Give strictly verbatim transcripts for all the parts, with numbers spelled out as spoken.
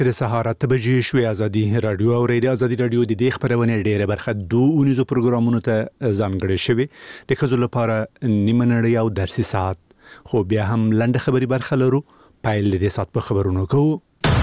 د سهار اته بجې شوې. ازادي رادیو او ریډیو ازادي رادیو د دې خبرونه ډیره برخه دوه اونیزو پروګرامونو ته ځانګړې شوې. د خزو لپاره نیمه نړۍ او درسي ساعت، خو بیا هم لنډه خبري برخه لرو. پایل دې سات په خبرونو کوو.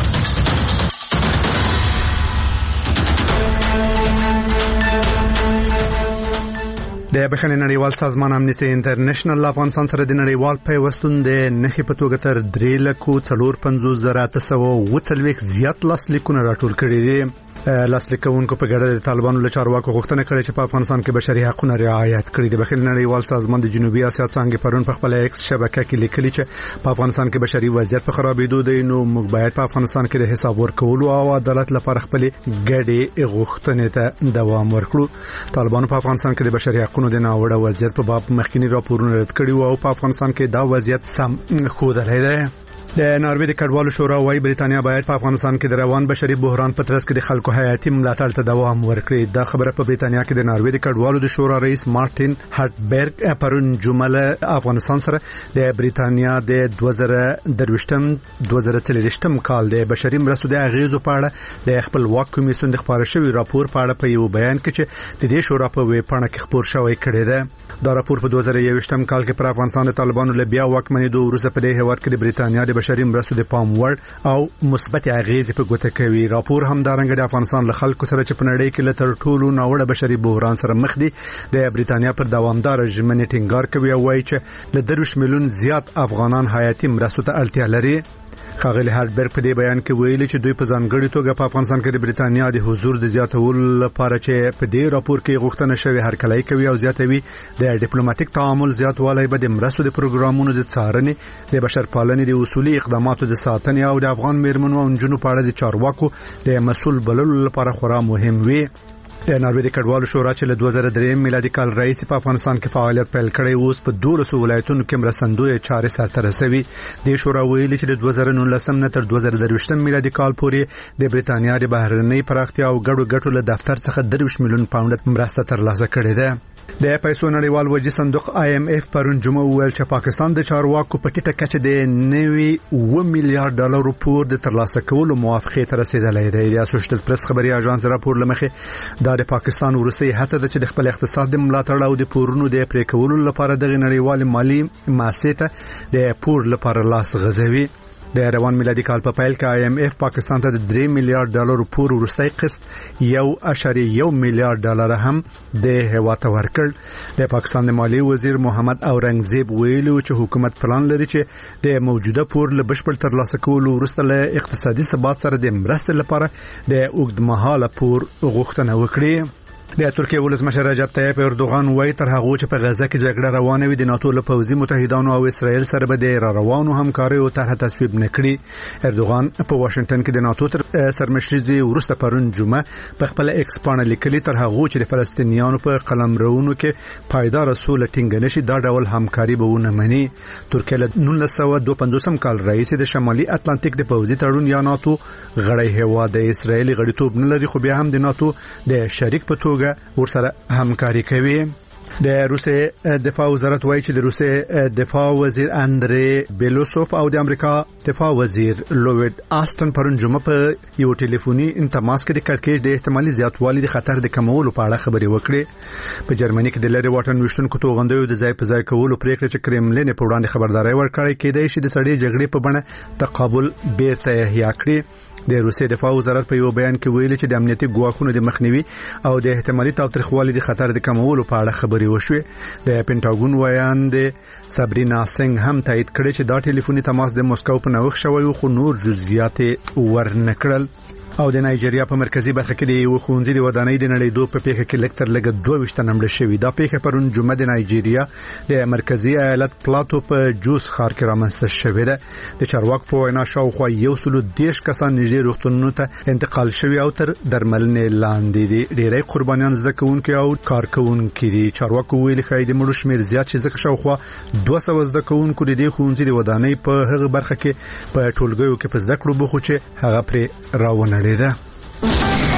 د بخښنې نړیوال سازمان امنیستي انټرنیشنل افغانستان سره د نړیوال پیوستون د نخې په توګه تر درې لکو څلور پنځوس زره اته سوه اووه څلوېښت زیات لاسلیکونه راټول کړي دي. لاسلیکونکو په ګډه د طالبانو له چارواکو غوښتنه کړې چې په افغانستان کې بشري حقوقونه رعایت کړي. د بخښنې نړیوال سازمان د جنوبي اسیا څانګې پرون په خپل ایکس شبکه کې لیکلي چې په افغانستان کې بشري وضعیت په خرابېدو دی، نو موږ باید په افغانستان کې د حساب ورکولو او عدالت لپاره خپل ګډې غوښتنې ته دوام ورکړو. طالبانو په افغانستان کې د بشري حقوقو د ناوړه وضعیت په باب مخکینی راپورونه رد کړي او په افغانستان کې دا وضعیت سم ښودلی دی. د ناروې د کډوالو شورا وايي بریتانیا باید په افغانستان کې د روان بشري بحران په ترڅ کې د خلکو حیاتي ملاتړ ته دوام ورکړي. دا خبره په بریتانیا کې د ناروې د کډوالو د شورا رئیس مارټین هارټبرګ پرون جمعه افغانستان سره د بریتانیا د دوه زره درویشتم دوه زره څلوېښتم کال د بشري مرستو د اغیزو په اړه د خپلواک کمیسیون د خبرو شوی راپور په اړه په یو بیان کې چې د دې شورا په ویب پاڼه کې خبر شوی کړی دی. دا راپور په دوه زره یوویشتم کال کې پر افغانستان د طالبانو له بیا واکمنېدو وروسته په دې هیواد کې د بریتانیا د بشري مرستو د پام وړ او مثبت اغیزې په ګوته کوي. راپور هم دارنګه د افغانستان له خلکو سره چې په نړۍ کې له تر ټولو ناوړه بشري بحران سره مخ دي د بریتانیا پر دوامدار ژمنې ټینګار کوي او وایي چې له درویشت میلیون زیات افغانان حیاتي مرستو ته اړتیا لري. خاغلی هارټبرګ په دې بیان کې ویلي چې دوی په ځانګړي توګه په افغانستان کې د بریتانیا د حضور د زیاتولو لپاره چې په دې راپور کې غوښتنه شوې هرکلی کوي او زیاتوي د ډیپلوماټیک تعامل زیاتوالی به د مرستو د پروګرامونو د څارنې، د بشرپالنې د اصولي اقداماتو د ساتنې او د افغان میرمنو او نجونو په اړه د چارواکو د مسؤل بللو لپاره خورا مهم وي. د ناروې د کډوالو شورا چې له دوه زره درې میلادي کال راهیسې په افغانستان کې فعالیت پیل کړی، اوس په دولسو ولایتونو کې مرستندویه چارې سرته رسوي. د شورا ویلي چې د دوه زره نولسم نه تر دوه زره درویشتم میلادي کال پورې د بریتانیا د بهرنۍ پراختیا او ګډو ګټو له دفتر څخه درویشت میلیون پاونډ مرسته ترلاسه کړې ده. د پیسو نړیوال وجې صندوق آی ایم اف پرون جمعه ویل چې پاکستان د چارواکو په ټیټه کچه د نوي اوه میلیارډ ډالرو پور د ترلاسه کولو موافقې ته رسیدلی دی. د اسوشییټډ پریس خبري اژانس راپور لمخې دا د پاکستان وروستۍ هڅه ده چې د خپل اقتصاد د ملاتړ او د پورونو د پرې کولو لپاره د نړیوال مالی مؤسسې ته د پور لپاره لاس غځوي. د روان میلادي کال په پیل کې آی ایم اف پاکستان ته د درې میلیارډ ډالرو پور وروستۍ قسط یو اعشاریه یو میلیارډ ډالر هم د هیواد ته ورکړ. د پاکستان د مالی وزیر محمد اورنګزیب ویلو چې حکومت پلان لري چې د موجوده پور له بشپړ ترلاسه کولو وروسته له اقتصادي ثبات سره د مرستې لپاره د اوږدمهاله پور غوښتنه وکړي. د ترکیه ولسمشر رجب طیب اردوغان وایي تر هغه چې په غزه کې جګړه روانه وي د ناتو له پوځي متحدانو او اسرائیل سره به د را روانو همکارۍ او طرح تصویب نکړي. اردوغان په واشنگټن کې د ناتو تر سرمشري وروسته پرون جمعه په خپل ایکس پاڼه لیکلي تر هغه چې د فلسطینیانو په قلمرونو کې پایدار سوله ټینګ نشي دا ډول همکاري به ونه مني. ترکیه له نولس سوه دوه پنځوسم کال راهیسې د شمالي اتلانتیک د پوځي تړون یا ناتو غړی هیواد د اسرائیل غړیتوب نه لري، خو بیا هم د ناتو د شریک په توګه ورسره همکاري کوي. د روسیې دفاع وزارت وایي چې د روسیې دفاع وزیر اندری بیلوسوف او د امریکا دفاع وزیر لوید آستن پرون جمعه په یو ټلیفوني انتماس کې د کړکېچ د احتمالي زیاتوالي د خطر د کمولو په اړه خبرې وکړې. په جرمني کې د لری واټن وشتونکو توغندیو د ځای په ځای کولو پریکړه چې کرملین په وړاندې خبرداري ورکړې کېدای شي د سړې جګړې په بڼه تقابل بیرته احیا کړي. د روسیې دفاع وزارت په یو بیان کې ویلي چې د امنیتي ګواښونو د مخنیوي او د احتمالي تاوتریخوالي د خطر د کمولو په اړه خبرې وشوې. د پینټاګون ویاند سابرینا سنگ هم تایید کړی چې دا ټلیفوني تماس د موسکو په نوښت شوی خو نور جزئیات ورنکړل. او د نایجیریا په مرکزی برخه کې د یو خونځي د ودانۍ د نړۍ دوه په پیښه کې لکتر لګ دوه وشت نمړ شوی. دا پیښه پرون جمعه د نایجیریا د مرکزی ایالت پلاتو په جوس ښار کې رامنځته شوې ده. د چارواکو په وینا شاوخوا یو سل دیش کسان نږدې روغتونونو ته انتقال شوی او تر درملنې لاندې دي. ډېری قربانیان زده کوونکي او کارکونکي دي. چارواکو ویلي خای د مړو شمیر زیات شي ځکه شاوخوا دوه سوه زده کوونکو د دې خونځي د ودانۍ په هغه برخه کې په ټولګیو کې په زده کړو بوخو چې هغه پرې راونړي ده.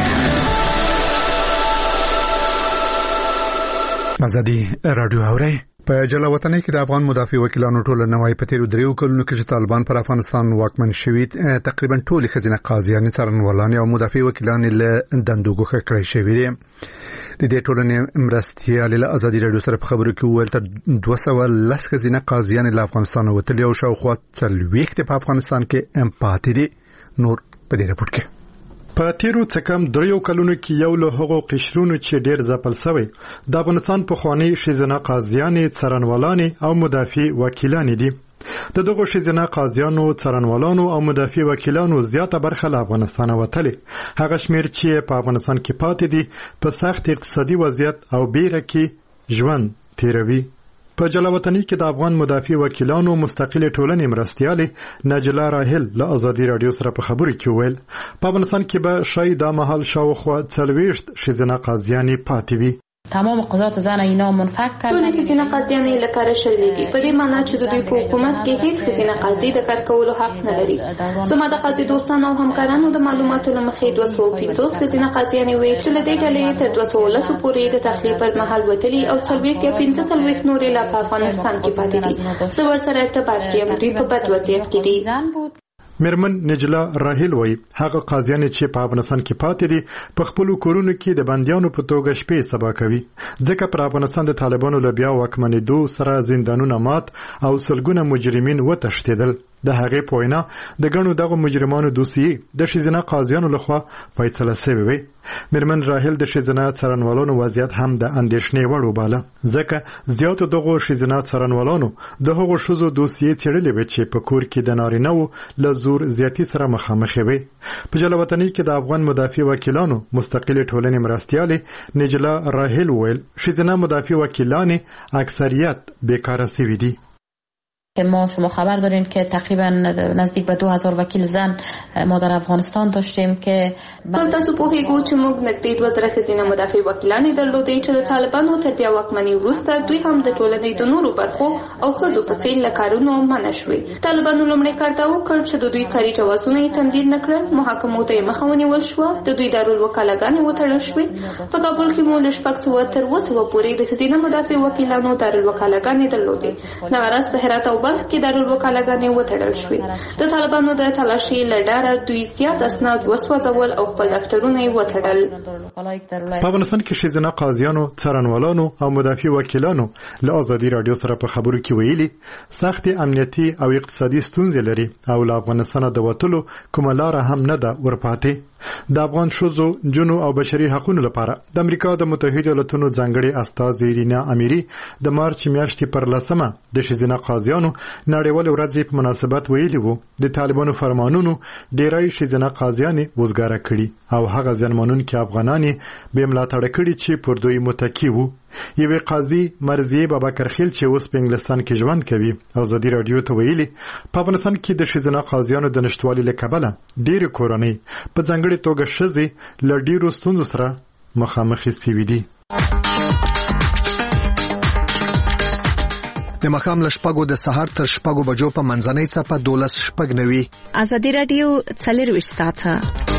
ازادي رادیو اوري په جلاوطنۍ کې د افغان مدافع وکیلانو ټولنه وايي په تیرو دریو کلونو کې چې طالبان پر افغانستان واکمن شوي تقریبا ټول خزینه قاضیان څارنوالان او مدافع وکیلان له دندو ګوښه کړی شوی دي. د دې ټولنې مرستيال له ازادي رادیو سره په خبرو کې ویل تر دوه سوه لس خزینه قاضیان له افغانستان وتلي او شاوخوا څلوېښت په افغانستان کې ام پاتې دي. نور په دې راپور کې په تیرو څه کم دریو کلونو کې یو له هغو قشرونو چې ډیر ځپل شوی د افغانستان په خواني شیزنه قاضیانې څارنوالانې او مدافع وکیلان دي. د دغه شیزنه قاضیانو څارنوالانو او مدافع وکیلانو زیاته برخه له افغانستان وتلي. هغه شمیر چې په افغانستان کې پاتې دي په سخت اقتصادي وضعیت او بیره کې ژوند تیروي. په جلاوطنۍ کې د افغان مدافع وکیلانو مستقله ټولنې مرستياله نجلا راهل له ازادي رادیو سره په خبرو کې ویل په افغانستان کې به شاید د محل شاوخوا څلوېښت شیزنه قاضیان پاتې وي. تمام قضات زن اینا منفک کردن. ټول خزینه قاضیان یې لکه شړلېږي په دې معنی چې د دوی په حکومت کې هیڅ خزینه قاضي د کار کولو حق نه لري. زما د قاضي دوستانو او همکارانو د معلوماتو لمخې دوه سوه پنځوس خزینه قاضیان وي چې له دې ډلې تر دوه سوه لس پورې د تخلیه پر مهال وتلي او څلوېښت یا پنځه څلوېښت نورې لا په افغانستان کې پاتې دي. زه ورسره ارتباط کې یم، دوی په بد وضعیت کې دي. مرمن نجلا راهل وای هغه قاضیان چې په افغانستان کې پاتې دي په خپل کورونو کې د بنديانو په توګه شپې سبا کوي ځکه پر افغانستان د طالبانو له بیا واکمنېدو سره زندانونه مات او سلګونه مجرمین وتښتېدل. د هغې په وینا د ګڼو دغه مجرمانو دوسیې د شیزنه قاضیانو لخوا فیصله شوې وي. مرمن راهل د شیزنه څارنوالانو وضعیت هم د اندېښنې وړ وباله ځکه زیاتو دغو شیزنه څارنوالانو د هغو ښځو دوسیې څېړلې وې چې په کور کې د نارینه‌وو له زور زیاتي سره مخامخ وي. په جلاوطنۍ کې د افغان مدافع وکیلانو مستقله ټولنې مرستياله نجلا راهل ویل شیزنه مدافع وکیلان اکثریت بیکاره شوي دي. که ما شما خبر دارین که تقریبا نزدیک به دو هزار وکیل زن ما در افغانستان داشتیم که تاسو په هیګو چې موږ نږدې دوه زره خزینه مدافع وکیلان درلودې چې د طالبانو تر بیا واکمنۍ وروسته دوی هم د ټولنې د نورو برخو او ښځو په څیر له کارونو منع شوي. طالبانو لومړی کار دا وکړ چې د دوی کاري جوازونه یې تمدید نه کړل. محاکمو ته یې مخه ونیول شوه. د دوی دارالوکالاګانې وتړل شوې. په کابل کې مو له شپږ سوه تر اووه سوه پورې د خزینه مدافع وکیلانو دارالوکالاګانې درلودې. نو راس په هرات او بلخ کې دارالوکالاګانې وتړل شوې. د طالبانو د تلاشي لډاره دوی زیات اسناد وسوځول او خپل دفترونه یې وتړل. په افغانستان کې شیزنه قاضیانو څارنوالانو او مدافع وکیلانو له ازادي رادیو سره په خبرو کې ویلي سخت امنیتي او اقتصادي ستونزې لري او له افغانستان د وټلو کومه لار هم نه ده ورپاتې. د افغان شوزو جنو او بشري حقوقو لپاره د امریکا د متحده ایالاتونو ځانګړي استازي رینا اميري د مارچ میاشتې پر لسمه د شیزنه قاضیانو نړیوال ورځ په مناسبت ویلي وو د طالبانو فرمانونو ډیرای شیزنه قاضیان وزګاره کړي او هغه ځنمنونکو افغانان به ملاتړ کړي چې پر دوی متکی وو. یوه قاضي مرزیه بابکر خیل چې اوس په انګلستان کې ژوند کوي ازادي رادیو ته ویلي په افغانستان کې د شیزنه قاضیانو د نشټوالي له کبله ډېر کورنۍ په ځانګړي توګه شزي ل ډیرو ستونزو سره مخامخ شوي دي. د مخام لشپګو د سهار تر شپګو بجو په منځنۍ څپه دولس شپګ نوي. ازادي رادیو څلور ساعته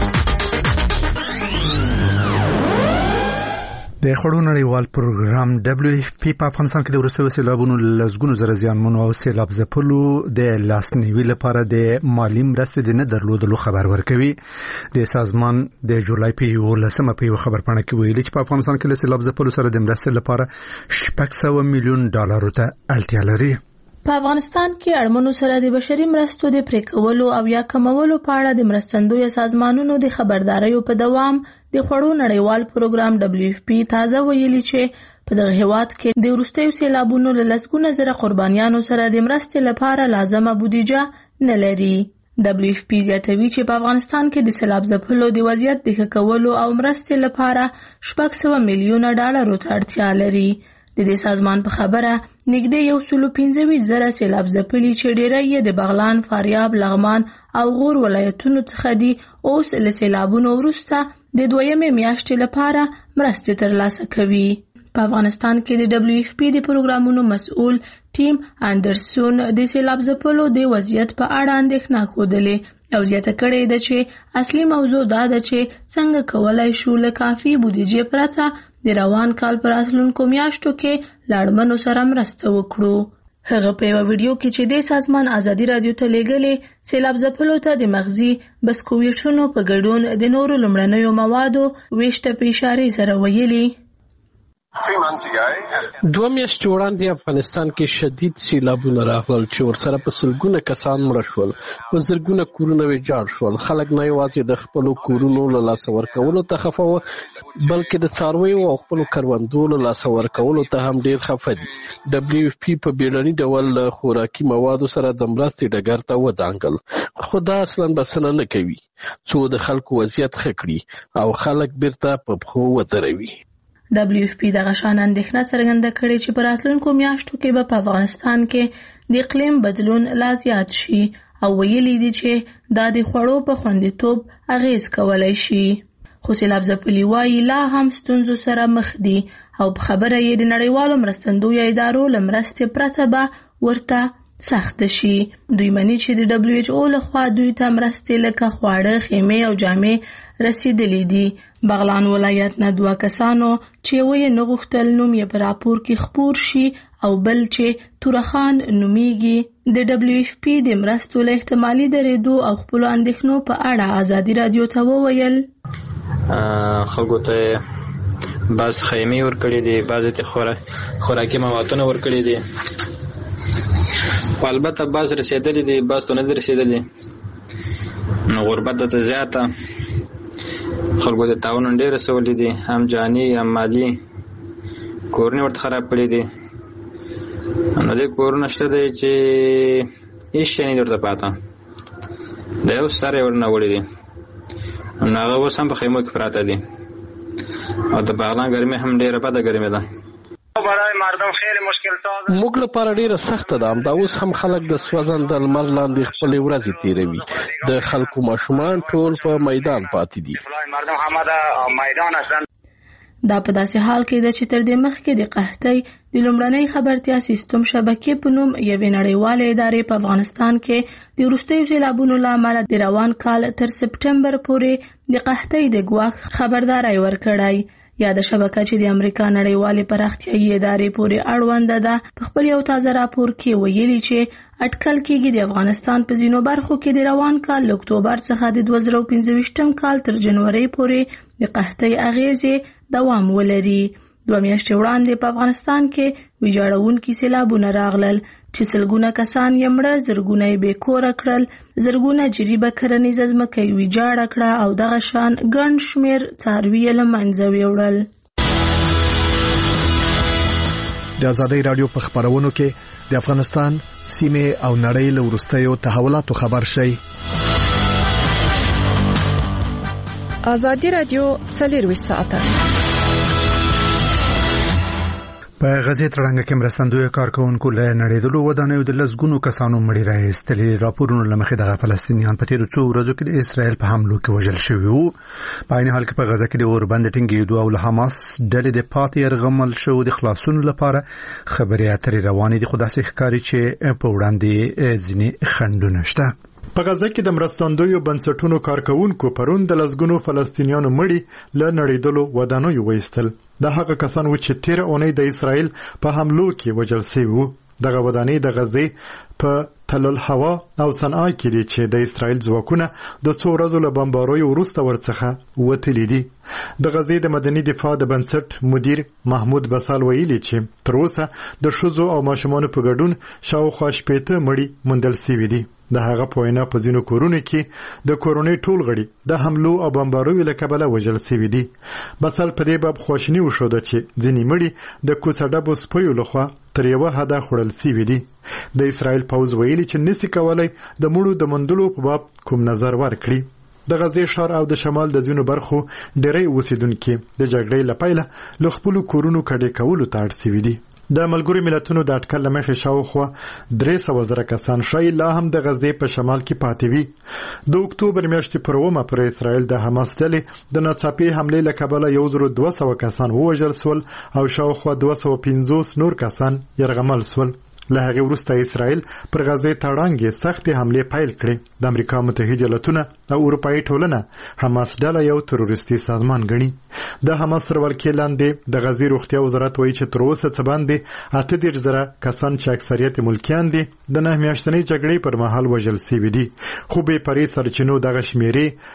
د خړو نړیوال پروګرام دبليو اف پی په افغانستان کې د ورسته سیلابونو لزګونو زره زیانمنو او سیلاب ځپلو د لاسنیوي لپاره د مالی مرستې د نه درلودلو خبر ورکوي. د سازمان د جولای په یولسمه په خبر پاڼه کې ویلي چې په افغانستان کې له سیلاب ځپلو سره د مرستې لپاره شپږ سوه میلیون ډالر ته اړتیا لري. په افغانستان کې اړمنو سره د بشري مرستو د پریکولو او یا کمولو په اړه د مرستندوی سازمانونو د خبرداريو په دوام د خړو نړیوال پروګرام دبليو اف پی تازه ویلي چې په دغه هیواد کې د وروستیو سیلابونو له لسګونه زره قربانیانو سره د مرستې لپاره لازمه بودیجه نه لري. دبليو اف پی زیاتوي چې په افغانستان کې د سیلاب ځپلو د وضعیت د ښه کولو او مرستې لپاره شپږ سوه میلیونه ډالر ته اړتیا لري. د دې سازمان په خبره نږدې یو سلو پنځه ویشت زره سیلاب ځپلي چې ډیری یې د بغلان، فاریاب، لغمان او غور ولایتونو څخه دي اوس له سیلابونو وروسته د دویمې میاشتې لپاره مرستې ترلاسه کوي. په افغانستان کې د دبليو اف پی د پروګرامونو مسؤل ټیم اندرسون د سیلاب ځپلو د وضعیت په اړه اندېښنه ښودلې، او زیاته کړې ده چې اصلي موضوع دا ده چې څنګه کولای شو له کافي بودیجې پرته د روان کال پر راتلونکو میاشتو کې له اړمنو سره مرسته وکړو. هغه په یوه ویډیو کې چې د سازمان ازادي رادیو ته لیږلې سیلاب ځپلو ته د مغزي بسکویټونو په ګډون د نورو لومړنیو موادو ویش ته په اشارې سره ویلي. دوه میاشتې وړاندې افغانستان کې شدید سیلابونه راغلل چې ورسره په سلګونه کسان مړه شول، په زرګونه کورونه ویجاړ شول. خلک نه یوازې د خپلو کورونو له لاسه ورکولو ته خفه وو، بلکې د څارویو او خپلو کروندو له لاسه ورکولو ته هم ډېر خفه دي. ډبلیو اف پی په بیړني ډول له خوراکي موادو سره د مرستې ډګر ته ودانګل، خو دا اصلاً بسنه نه کوي څو د خلکو وضعیت ښه کړي او خلک بیرته په پښو ودروي. ډبلیو اف پی دغه شان اندېښنه څرګنده کړې چې په راتلونکو میاشتو کې به په افغانستان کې د اقلیم بدلون لا زیات شي او ویلي دي چې دا د خوړو په خوندیتوب اغیز کولی شي. خو سیلاب ځپلي وایي لا هم ستونزو سره مخ دي او په خبره یې د نړیوالو مرستندویو ادارو له مرستې پرته به ورته سخت شي. دوی مني چې د دبلیو ایچ او لخوا دوی ته مرستې لکه خواړه، خیمې او جامې رسیدلې دي. بغلان ولایت نه دوه کسانو چې یو یې نه غوښتل نوم یې په راپور کې خپور شي او بل چې تورخان نومیږي د دبلیو اف پی د مرستو له احتمالي درېدو او خپلو اندېښنو په اړه ازادي رادیو ته وویل. خلکو ته بعض خیمې ورکړي دي، بعضې ته خوراکي موادونه ورکړي دي، خو البته بعض رسېدلي دي، بعض ته نه دي رسېدلي. نو غربت ته زیاته خلکو ته تاوان ډېر رسولی دي، هم جاني هم مالي. کورونه ورته خراب کړي دي. نو دې کورونه شته دی چې هېڅ شی نه دي ورته پاته، د یو سر یې ورنه وړي دي. نو هغه اوس هم په خیمو کې پراته دي او د بغلان ګرمي هم ډېره بده ګرمي ده. موږ لپاره ډیره سخته ده. همدا اوس هم خلک د سوځنده لمر لاندې خپلې ورځې تیروي. د خلکو ماشومان ټول په میدان پاتې دي. دا په داسې حال کې ده چې تر دې مخکې د قحطۍ د لومړنۍ خبرتیا سیستم شبکې په نوم یوې نړیوالې ادارې په افغانستان کې د وروستیو سیلابونو له امله د روان کال تر سپټمبر پورې د قحطۍ د ګواښ خبرداری ورکړی. یاده شبکه چې د امریکا نړیوالې پراختیایي ادارې پورې اړونده ده په خپل یو تازه راپور کې ویلي چې اټکل کېږي د افغانستان په ځینو برخو کې د روان کال له اکتوبر څخه د دوه زره پنځه ویشتم کال تر جنورۍ پورې د قحطۍ اغیزې دوام ولري. دوه میاشتې وړاندې په افغانستان کې ویجاړونکي سیلابونه راغلل چې سلګونه کسان یې مړه، زرګونه یې بې کوره کړل، زرګونه جریبه کرنیزه ځمکه یې ویجاړه کړه او دغه شان ګڼ شمېر څاروي یې له منځه ویوړل. د ازادۍ رادیو په خبرونو کې د افغانستان سیمه او نړۍ له وروستیو تحولاتو خبر شي. ازادي رادیو څلور ساعته په غزې تړنګ کې مرستندوی کارکونکو له نړیدلو ودانیو د لسګونو کسانو مړي راایستلې. راپورونو لمخې دغه فلسطینیان په تیرو څو ورځو کې د اسرائیل په حملو کې وژل شوي وو. په عین حال کې په غزه کې د اوربند ټینګېدو او له حماس ډلې د پاتې يرغمل شو د خلاصون لپاره خبرې اترې روانې دي، خو داسې ښکاري چې په وړاندې ځینې خنډونه شته. په غزه کې د مرستندویو بنسټونو کارکونکو پرون د لسګونو فلسطینیانو مړي له نړیدلو ودانیو وایستل. دا هغه کسان و چې تیر اونۍ د اسرائیل په حملو کې وژل شوي وو. دغه ودانۍ د غزې په تل الهوا او صنعا کې دي چې د اسرائیل ځواکونه د څو ورځو له بمباریو وروسته ورڅخه وتلي دي. د غزې د مدني دفاع د بنسټ مدیر محمود بسال ویلي چې تر اوسه د ښځو او ماشومانو په ګډون شاوخوا شپېته مړي موندل شوي دي. د هغه په وینا په ځینو کورونو کې د کورونې ټول غړي د حملو او بمباریو له کبله وژل شوي دي. بسال په دې باب خواشیني وښوده چې ځینې مړي د کوڅه‌ډبو سپیو لخوا تر یوه حده خوړل شوي دي. د اسرائیل پوځ ویلي چې نسي کولای د مړو د موندلو په باب کوم نظر ورکړي. د غزې ښار او د شمال د ځینو برخو ډېری اوسیدونکي د جګړې له پیله له خپلو کورونو کډې کولو ته اړ شوي دي. د ملګرو ملتونو د اټکل لمخې شاوخوا درې سوه زره کسان شاید لا هم د غزې په شمال کې پاتې وي. د اکتوبر میاشتې پر اومه پر اسرائیل د حماس ډلې د ناڅاپي حملې له کبله یو زر دوه سوه کسان ووژل شول او شاوخوا دوه سوه پنځوس نور کسان یرغمل شول. له هغه وروسته اسرائیل پر غزه تړانګې سختې حمله پیل کړې. د امریکا متحده ایالاتونه او اروپאי ټولنه حماس ډله یو تروریستي سازمان ګڼي. د حماس تر ولکې لاندې د غزې روغتیا وزارت وایي چې تر اوسه څه باندې اته دېرش زره کسان چې اکثریت ملکیان دي د نه میاشتنۍ جګړې پر مهال وژل شوي دي، خو بې پرې سرچینو دغه شمیرې